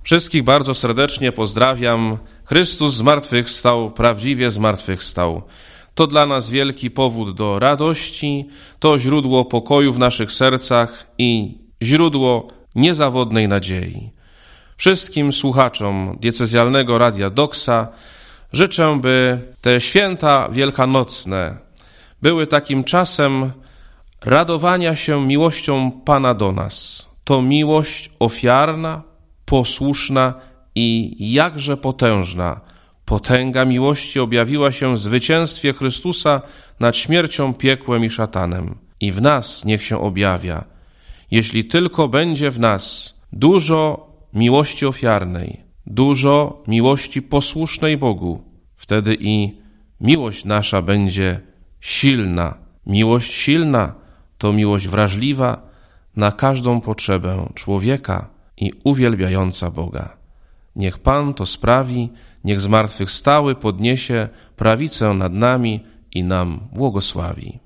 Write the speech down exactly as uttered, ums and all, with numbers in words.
Wszystkich bardzo serdecznie pozdrawiam. Chrystus zmartwychwstał, prawdziwie zmartwychwstał. To dla nas wielki powód do radości, to źródło pokoju w naszych sercach i źródło niezawodnej nadziei. Wszystkim słuchaczom diecezjalnego Radia Doxa życzę, by te święta wielkanocne były takim czasem radowania się miłością Pana do nas. To miłość ofiarna, posłuszna i jakże potężna. Potęga miłości objawiła się w zwycięstwie Chrystusa nad śmiercią, piekłem i szatanem. I w nas niech się objawia. Jeśli tylko będzie w nas dużo miłości ofiarnej, dużo miłości posłusznej Bogu, wtedy i miłość nasza będzie silna. Miłość silna to miłość wrażliwa na każdą potrzebę człowieka i uwielbiająca Boga. Niech Pan to sprawi, niech zmartwychwstały podniesie prawicę nad nami i nam błogosławi.